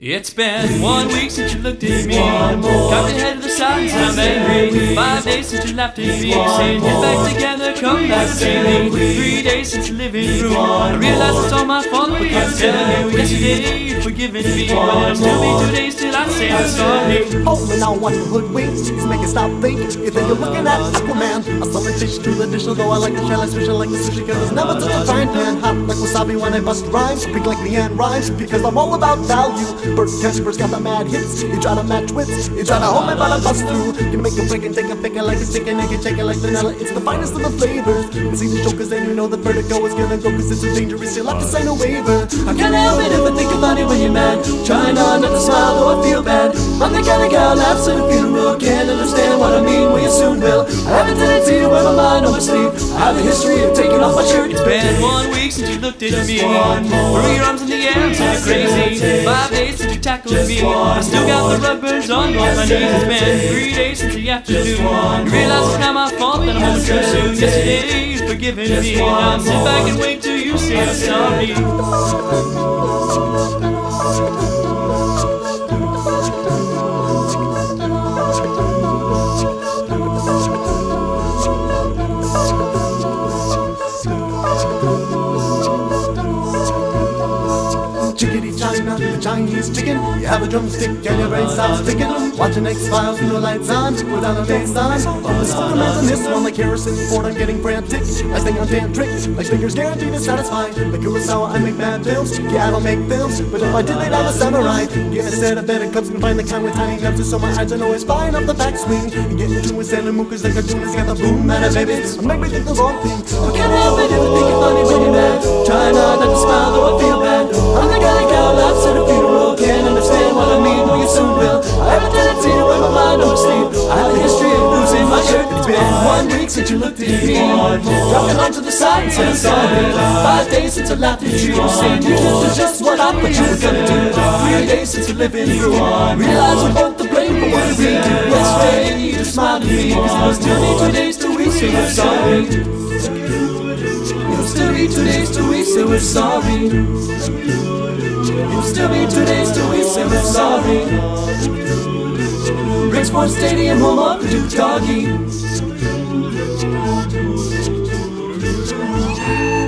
It's been 1 week since you looked at me. Cocked your head to the side and I'm angry. 5 days since you laughed at me, saying get back together, come back to see me. 3 days since you live in room. I realize it's all my fault because I'm telling you yesterday you'd forgiven me, but it'll still be 2 days till I say I'm sorry. Holding on one hoodwink, he's making stop think. You think you're looking at Aquaman. I summon fish to the dish, although I like the shell, I fish, I like the sushi, cause it's never touch a frying pan. Hot like wasabi when I bust rhymes, pink like Leanne rhymes, because I'm all about value. Birds Casper's got the mad hits. You try to match wits, you try to hold me, but I bust through. You make a break and take a pick like a stick and you can shake it like vanilla. It's the finest of the flavors. You see the show cause then you know that vertigo is gonna go, cause it's too dangerous, you'll have to sign a waiver. I can't help it if I think about it when you're mad. Trying not to smile though I feel bad. I'm the kind of guy who laughs at a funeral. Can't understand what I mean, well you soon will. I have a tendency to wear my mind on my sleeve. I have a history of taking off my shirt. It's been 1 week since you looked at me. Throw your arms in the air and say you're crazy. 5 days since you tackled me. I still got the rug burns on both my knees. It's been 3 days since the afternoon. You realize it's not my fault that I'm home too soon. Yesterday you've forgiven me. Now sit back and wait till you say I'm sorry. Chickadee China, the Chinese chicken. You have a drumstick and your brain stops ticking. Watching X-Files with the lights on, without a baseline. The Superman's in this one like Harrison Ford, I'm getting frantic. I stay on damn tricks, like fingers guaranteed to satisfy. Like Kurosawa, I make bad films. Yeah, I don't make films, but if I did it, I'm a samurai. Yeah, instead of better clubs and find the kind with tiny nubs, so my eyes are always flying off the backswing. You get into a Sailor Moon cause the cartoon has got the boom at it, baby. I make me think the wrong thing. I can't help it if I think you're funny when you're mad. Try not to smile though I feel bad. I'm the kind of guy who laughs at a funeral. Can't understand what I mean, well you soon will. I have a tendency to wear my mind on my sleeve. I have a history of losing my shirt. It's been 1 week since you looked at me. Dropping onto the side and said sorry. 5 days since I laughed at you, saying you did just what I thought you were gonna do. 3 days since you live in room. Realize we're both to blame for what we do. Yesterday you just smiled at me, cause it'll still need 2 days till we say we're sorry. It'll still be 2 days till we say we're sorry. It'll still be 2 days till we say we're sorry. Rick Sports Stadium, home of the Duke Doggy.